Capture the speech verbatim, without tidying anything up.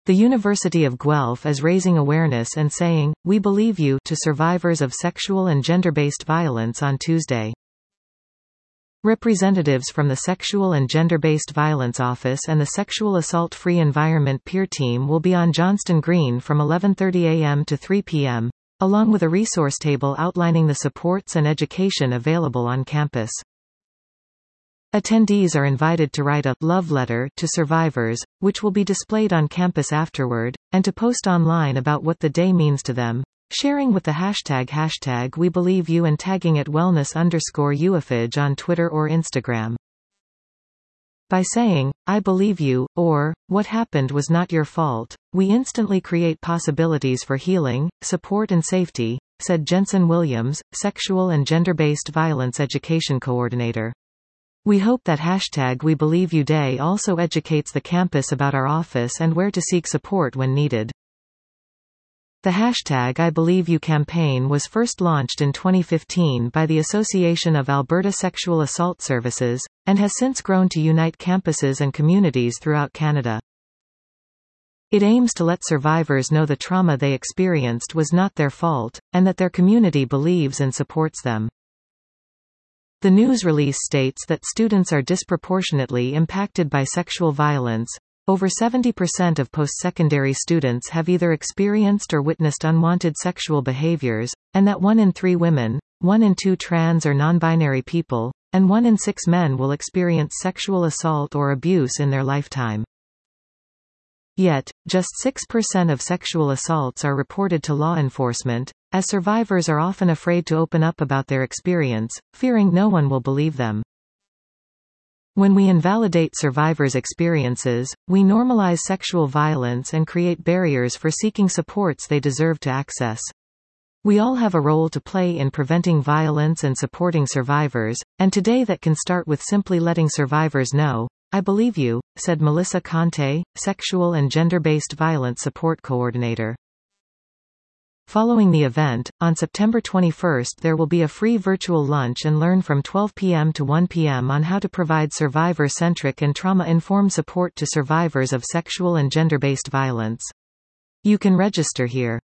The University of Guelph is raising awareness and saying, "We believe you" to survivors of sexual and gender-based violence on Tuesday. Representatives from the Sexual and Gender-Based Violence Office and the Sexual Assault-Free Environment Peer Team will be on Johnston Green from eleven thirty a m to three p m, along with a resource table outlining the supports and education available on campus. Attendees are invited to write a love letter to survivors, which will be displayed on campus afterward, and to post online about what the day means to them, sharing with the hashtag hashtag We Believe You and tagging at wellness underscore UFIG on Twitter or Instagram. By saying, "I believe you," or, "What happened was not your fault," we instantly create possibilities for healing, support and safety, said Jensen Williams, Sexual and Gender-Based Violence Education Coordinator. We hope that hashtag We Believe You Day also educates the campus about our office and where to seek support when needed. The hashtag I Believe You campaign was first launched in twenty fifteen by the Association of Alberta Sexual Assault Services, and has since grown to unite campuses and communities throughout Canada. It aims to let survivors know the trauma they experienced was not their fault, and that their community believes and supports them. The news release states that students are disproportionately impacted by sexual violence. Over seventy percent of post-secondary students have either experienced or witnessed unwanted sexual behaviors, and that one in three women, one in two trans or non-binary people, and one in six men will experience sexual assault or abuse in their lifetime. Yet, just six percent of sexual assaults are reported to law enforcement, as survivors are often afraid to open up about their experience, fearing no one will believe them. When we invalidate survivors' experiences, we normalize sexual violence and create barriers for seeking supports they deserve to access. We all have a role to play in preventing violence and supporting survivors, and today that can start with simply letting survivors know, "I believe you," said Melissa Conte, Sexual and Gender-Based Violence Support Coordinator. Following the event, on September twenty-first there will be a free virtual lunch and learn from twelve p m to one p m on how to provide survivor-centric and trauma-informed support to survivors of sexual and gender-based violence. You can register here.